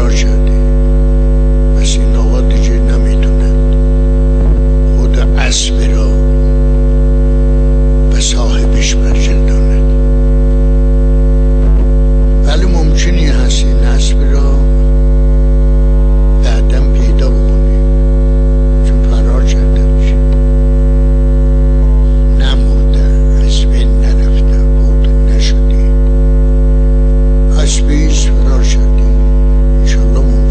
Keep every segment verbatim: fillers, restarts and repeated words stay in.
فرار کرده. پس این آقا دیگه نمیتونن خود اسب را به صاحبش برگرداند، ولی ممکنی هست این اسب را بعداً پیدا بکنی، چون فرار کرده باشه. نمرده، از بین نرفته، بود نشدی، اسبیش فرار شدی. انشالله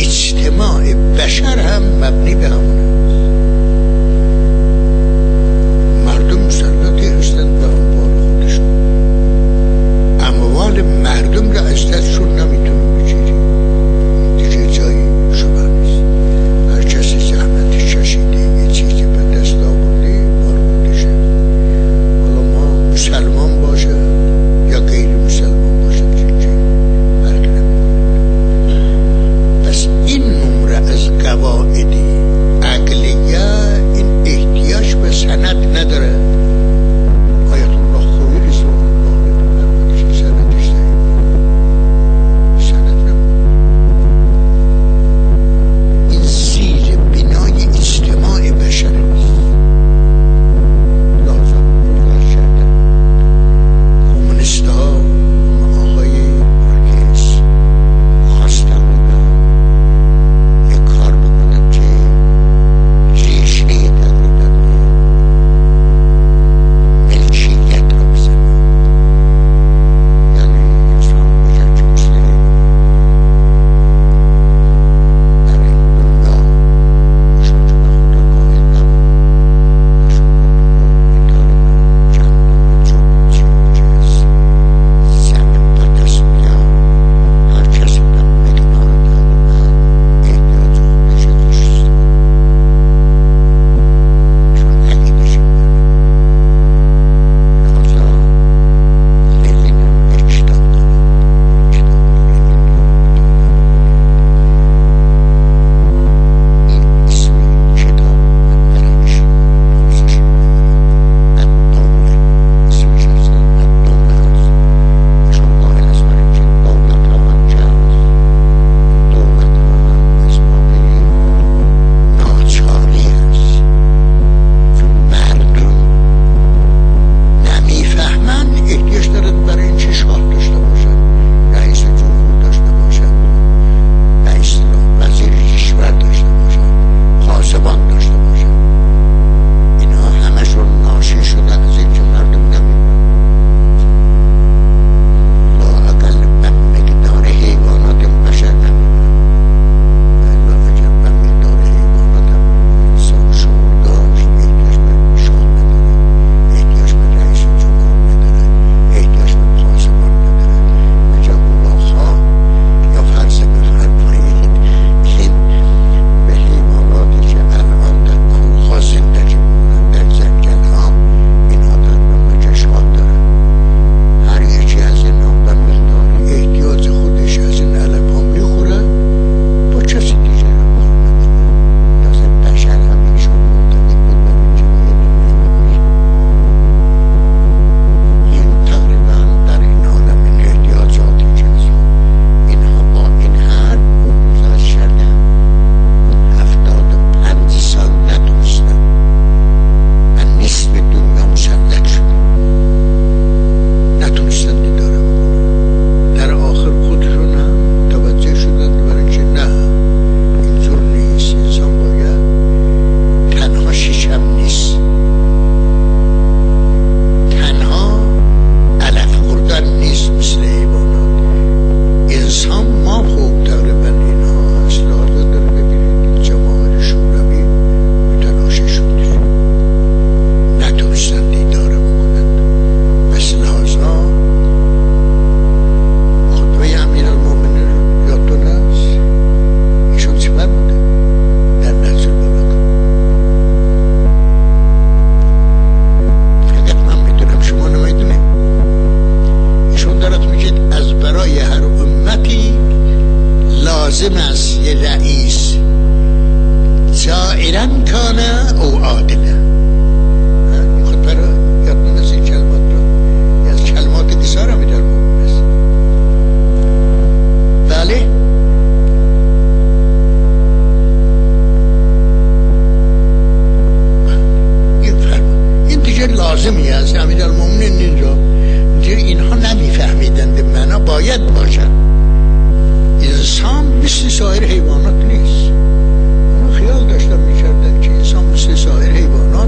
اجتماع بشر هم مبنی به همونه. مردم مسلطی هستند به اموال خودشون، اموال مردم را از دستشون نمیتونن بگیری. دیگه جایی شبه نیست. هر کسی زحمتی چشیده یه چیزی به دست آورده بار بودشه. حالا ما مسلمان باشه یا غیر مسلمان باشه چیزی فرق نمیکنه. پس این نمره از قواعد عقلیه این احتیاج به سند نداره. آیت الله خویی رسول الله فرمودش سندش داریم، سند نمونه. این زیر بنای اجتماع بشر نیست. لازم روزش کردن کمونیست ها آقای مارکس خواستن بودن یک کار بکنن که ریشه تقریبا ملکیت را بزنن. یعنی انسان باید که مثل در این دنیا ایشون که به خدا قائل نبود، ایشون گفت که مدار من چند جمعه چی هست زمین مقدس میگم هر کسی به مقدار تقریبا احتیاج خودش رو داشته چون عقیدش این بره. لحاظا لنین هم یک کتاب داره، کتاب لنین رو این اسم کتاب اولش درستش الدوله، اسمش اصلا الدوله هست. ایشون قائل است بر اینکه دولت ها هم جمع دولت ها هم از بابه ناچاری است، چون مردم نمیفهمن احتیاج دارد برای این چه شاه داشته باشن، رئیس جمهور داشته باشن، به اصطلاح وزیر کشور داشته باشن، پاسبان داشته باشن. اینها همشون ناشی شده از اینکه مردم نمیفهمن. لااقل به مقدار حیوانات بشر نمیفهمن. لا اگر به مقدار حیوانات هم انسان شعور داشت احتیاج به شاه نداره، احتیاج به رئیس جمهور نداره، احتیاج به پاسبان نداره. مگر اولاخواه یا فرض بفرمایید که به حیواناتی که الان در کوه‌ها زندگی می‌کنن، در جنگل‌ها، اینها در مملکت شاه دارن. هر یکی از اینها به مقدار احتیاج خودش از این علف‌ها می‌خوره، با کسی دیگر هم کار نداره. لازم بشر همیشون معتقد بود به اینکه باید دنیا این تقریبا در این عالم این احتیاجاتی که از اینها با این حرف گذشت کردن هفتاد و پنج سال نتونستن و نصف دنیا مسلط شد، نتونستن دیداره بکنن. در آخر خودشون هم توجه شدند برای اینکه نه اینجور نیست، انسان باید تنها شیشم نیست، تنها علف خوردن نیست مثل حیوانات. انسان ما خوب تقریبا اینها هست. لازم داره ببینید این جماهیر شوروی متلاشی شد، نتونستن دیداره بکنند. پس لحاظا خطبه امیرالمومنین رو یادتون هست؟ ایشون چی فرموده در نهج البلاغه؟ فقط من میدونم شما نمیدونید. ایشون دارد میگه از برای هر امتی لازم است یه رئیس جائرا کانه او عادله. این خطبه رو یادتون هست؟ این کلمات رو یه از کلمات نثار امیرالمومنین است. بله این فرمان این دیگه لازمی است. امیرالمومنین اینجا دیگه اینها نمیفهمیدند معنا باید باشن. انسان مثل سایر حیوانات نیست. اونها خیال داشتن میکردن که انسان مثل سایر حیوانات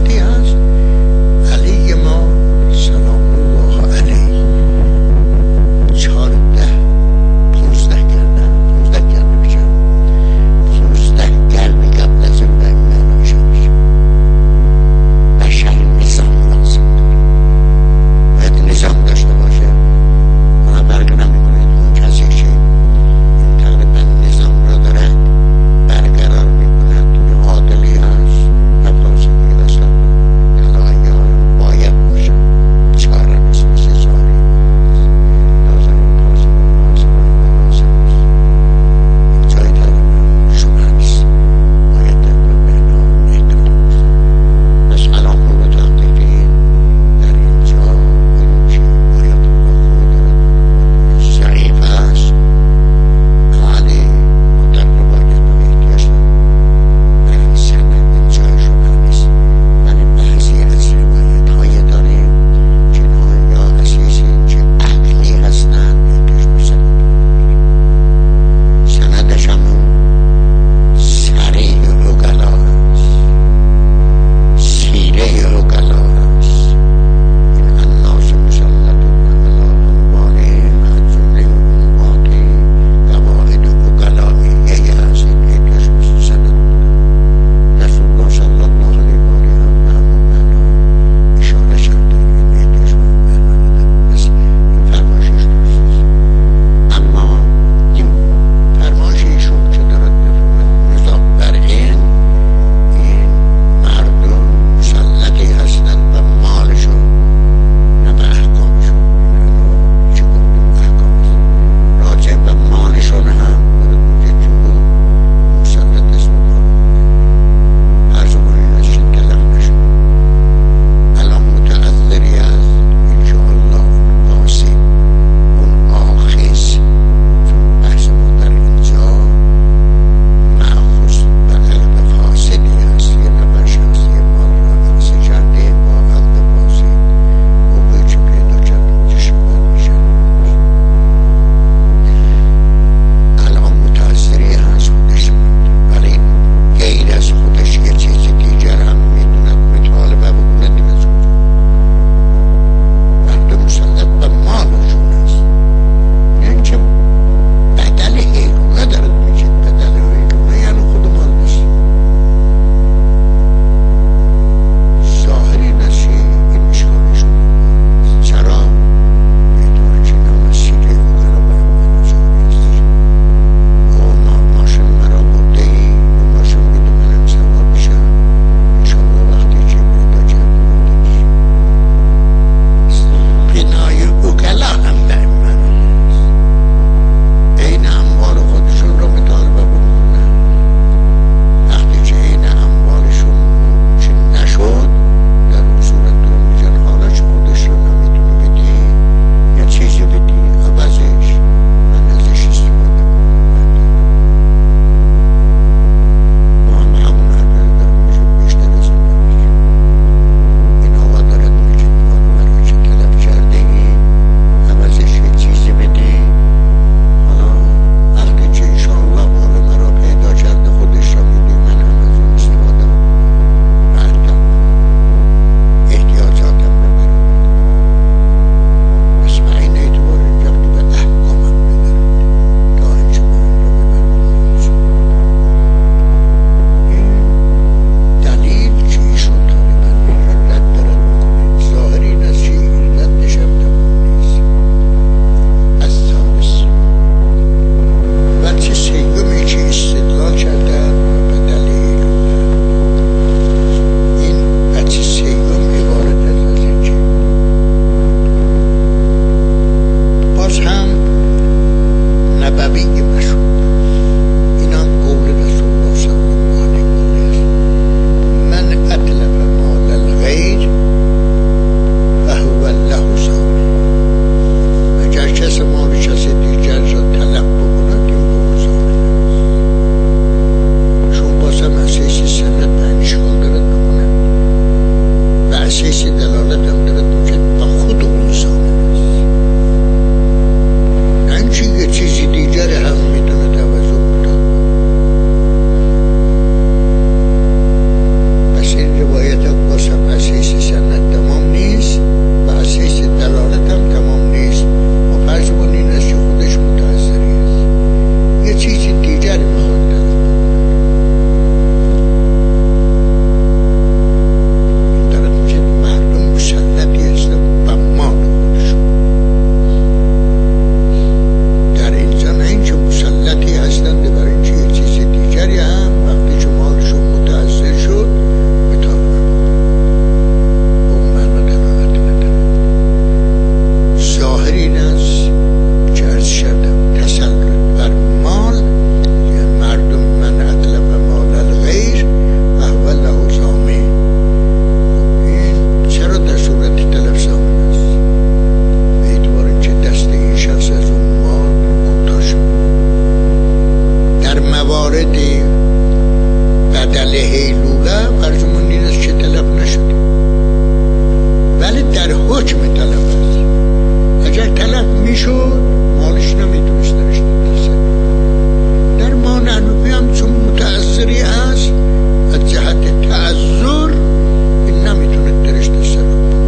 موارد بدل هیلوله فرضمون این است که طلب نشده، ولی در حکم طلب است. اگر طلب میشد مالش نمیتونست درش تصرف. در ما نحنفی هم چون متأثری است از جهت تعذر این نمیتونه درش تصرف بکنه.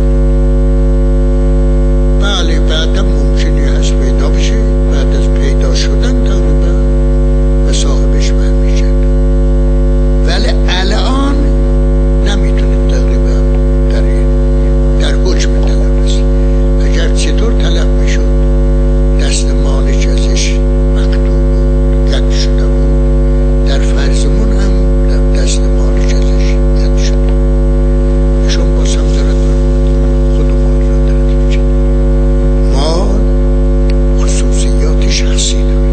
بله بعدا ممکنی هست پیدا بشه، بعد از پیدا شدن تقریبا به صاحبش برمیگرده، ولی الان نمیتونه تقریبا در این در حکم طلب است. اگر چطور طلب میشد دست مالش ازش مقطوع بود، قطع شده بود، در فرضمون هم دست مالش ازش قطع شده، ایشون باز هم دارد خود مال را دارد میشه. مال خصوصیات شخصی داره،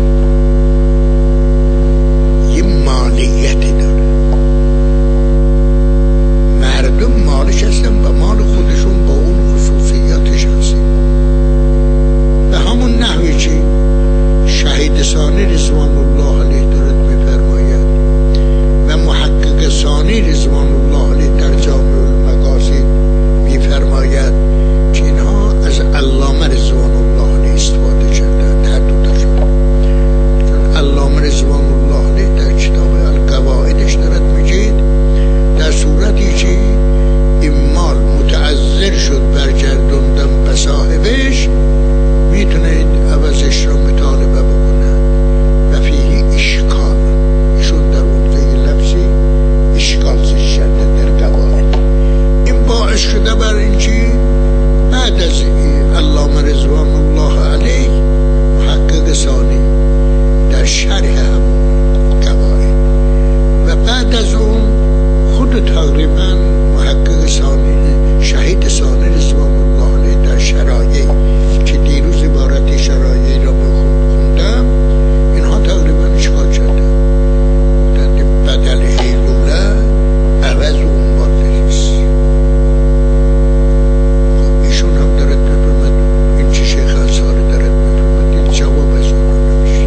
یه مالیتی داره. مردم مالش هستن و مال خودشون با اون خصوصیات شخصی. به همون نحوی که شهید ثانی رضوان الله علیه دارد میفرماید و محقق ثانی رضوان الله علیه در جامع المقاصد میفرماید که اینها از علامه رضوان الله علیه استفاده کردند، هر دو تاشون. چون علامه رضوان الله علیه در کتاب القواعدش دارد میگید در صورتی که این مال متعذر شد برگردوندن به صاحبش میتونید عوضش را مطالبه بکنن و فیه اشکال. ایشون در اونجا یه لفظی اشکال زش کرده در قواعد. این باعث شده بر اینکه بعد از علامه رضوان الله علیه محقق ثانی در شرح همون قواعد و بعد از اون خود تقریبا محقق ثانی شهید ثانی رضوان الله علیه در شرایعی که دیروز عبارت شرایعی را بخوندم اینها تقریبا اشکال شده. بدل هیلوله عوض اون مالش. خب ایشون هم دارد بفرمد این چه شیخ انصاری دارد بفرمد این جواب از اون نمیشه.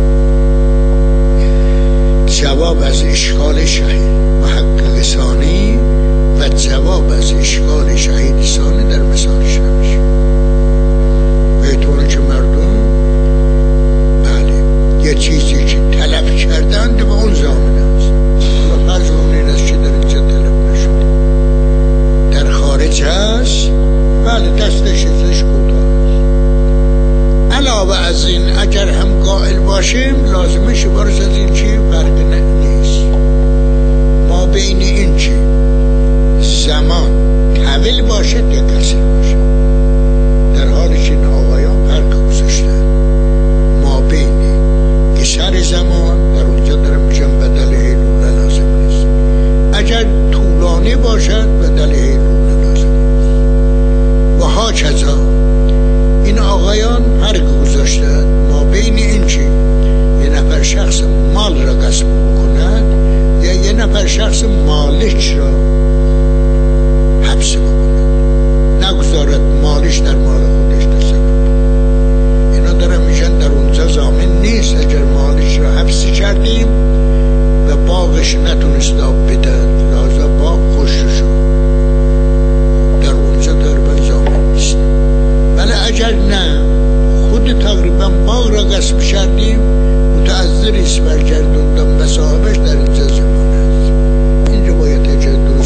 جواب از اشکال شهید محقق ثانی و جواب از اشکال شهید ثانی در مثال شمش. به طور که مردم بله یه چیزی که طلب کردند به اون ضامن است. حالا فرض اون این است که در اینجا طلب نشده، در خارج هست، بله دستش ازش کوتاه است. علاوه از این اگر هم قائل باشیم لازمه شبارش از این چی فرق نیست. ما بین این چی زمان طویل باشد یا قصیر باشد، در حالی که این آقایان فرق گذاشتن ما بین قصر زمان در اونجا دارم میشن بدل هیلوله لازم نیست، اگر طولانی باشد بدل هیلوله لازم نیست و ها کذا. این آقایان فرق گذاشتن ما بین این که یه نفر شخص مال را غصب بکند یا یه نفر شخص مالک را حبس بکنه، نگذارد مالش در مال خودش تصرف. اینا دارن میشن در اونجا ضامن نیست. اگر مالش را حبس کردیم و باغش نتونست آب بده لازم باغ خشک شد، در اونجا در ضامن نیست. ولی اگر نه خود تقریبا باغ را غصب کردیم متعذر است برگردوندن به صاحبش، در اینجا ضامن است. این روایت اگر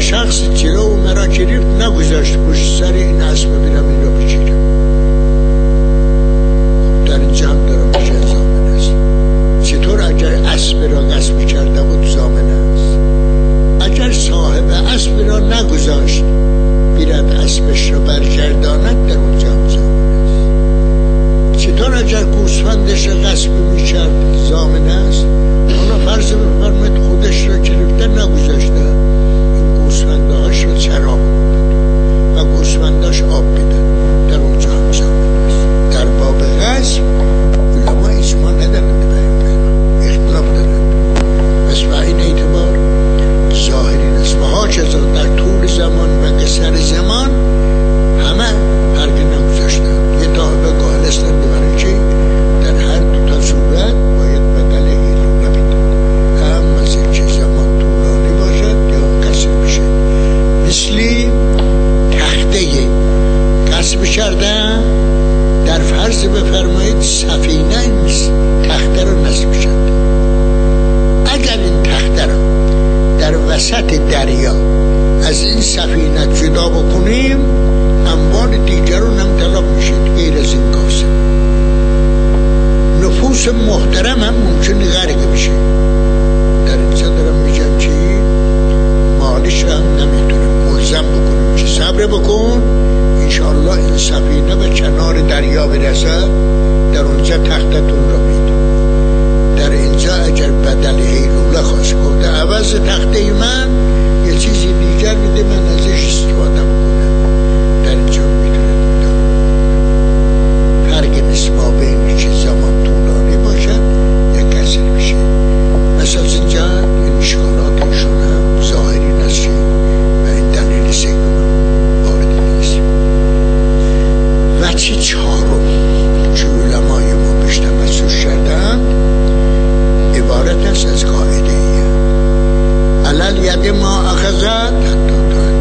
شخص جلو مرا گرفت نگذاشت پشت سر این اسب برم این را بگیرم. در اینجا هم دارم میشه زامن است. چطور اگر اسب را غصب کرده بود زامن است؟ اگر صاحب اسب را نگذاشت بیرد اسبش را برگرداند در اونجا هم زامن است. چطور اگر گوسفندش را غصب میکرد زامن است؟ حالا فرض بفرمایید خودش را گرفته نگذاشته، این گوسفندهاش را چرا و گوسفنداش آب میدن، در اونجا هم زامن است. در باب غصب علما اجماع ندارند، اختلاف دارند. پس به این اعتبار ظاهری است و هاچذا در طول زمان و قصر زمان همه فرق نگذاشتن. یه تاهبه قائل هستند برای چی؟ در هر دو تا صورت باید بدل هیلوله بدن، هم مثل که زمان طولانی باشد یا قصر بشه. مثلی تخته قصب کردن، در فرض بفرمایید سفینه نیست، تخته رو نصب کرد. اگر این تخته رو در وسط دریا از این سفینه جدا بکنیم اموال دیگرون هم طلاق میشه غیر از این کاسه. نفوس محترم هم ممکنه غرق بشه. در اینجا دارم میگم که مالش رو هم نمیتونیم ملزم بکنیم که صبر بکن انشاءالله این سفینه به کنار دریا برسد، در اونجا تختتون رو میدیم. در اینجا اگر بدل هیلوله خواست گفته عوض تخته من یه چیزی دیگر میده من ازش استفاده بکنم، در اینجا میتونه فرق نیست ما بینی که زمان طولانی باشد یا کسر بشه. مثلا اینجا این اشکالات ایشون هم ظاهری نشه و این دلیل سیگون وارد نیست. و چه چهارم که علمای ما بیشتر محسوس کردن عبارت است از قاعده ایه علل ید ما اخذت حتی داد.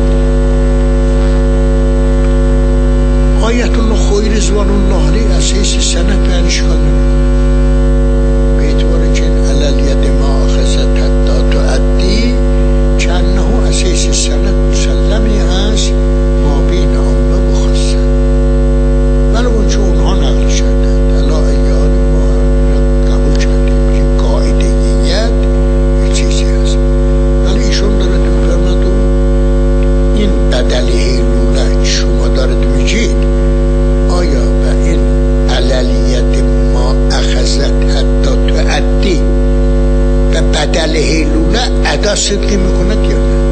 آیت الله خوی رضوان الله علیه اساس سند بیانش کنه به اعتبار که علل ید ما اخذت حتی تعدی که انه اساس سند مسلمی هست ما بین آن و مخصص، ولی اون چه اونها نقل شدند علا ایال ما هم قبول کردیم که قاعده ایت یه چیزی هست. ولی ایشون دارد میفرمد این بدل هیلوله شما دارد میگید آیا به این علیت ما اخذت حتی تعدی به بدل هیلوله ادا صدقی میکند یا نه؟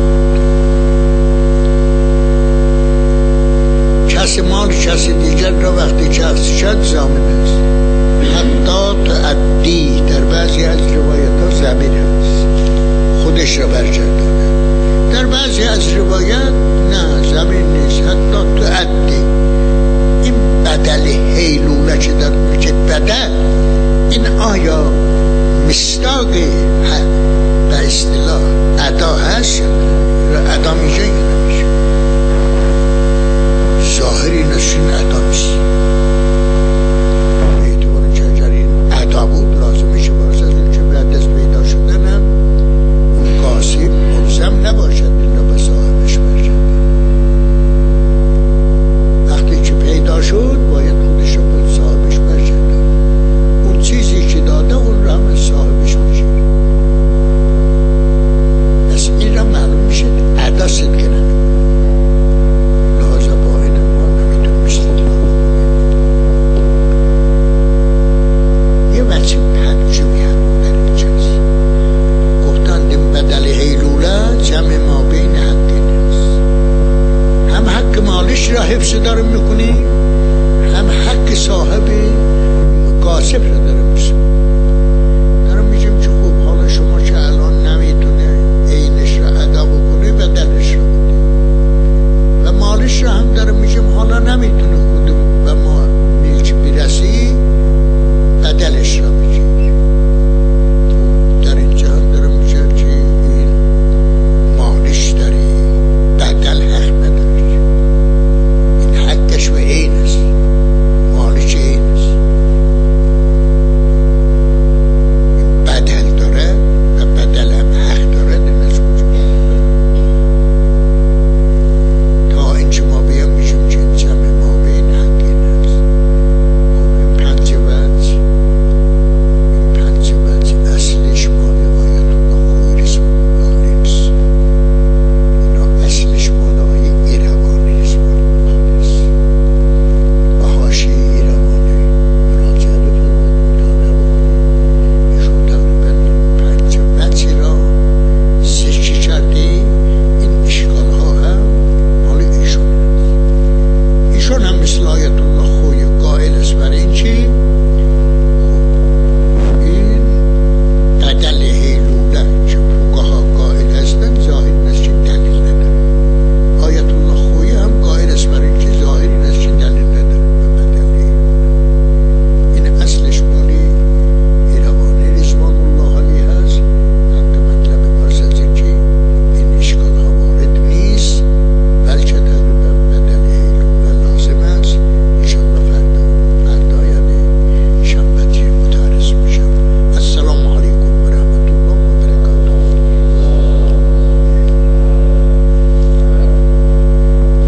کسی مال کسی دیگر را وقتی که اخذ شد زامن است. حتی تعدی در بعضی از روایت ها ضمیر است خودش را برگردانه، در بعضی از روایت نه زمین نیست حتی تعدی. این بدل هیلوله که در میگه بدل این آیا مصداق به اصطلاح ادا هست یا ادا میشه یا نمیشه؟ ظاهری نشین ادا نیست. به اعتبار که اگر این ادا بود لازم میشه باشد این که بعد از پیدا شدن هم اون قاسم ملزم نباشد این را به صاحبش برگرده. وقتی که پیدا شد باید خودش را به صاحبش برگرده، اون چیزی که داده اون را هم صاحبش بگیره. پس این را معلوم میشه ادا صدقه نمیکنه. جمع ما بین حقین است، هم حق مالش را حفظ داریم میکنیم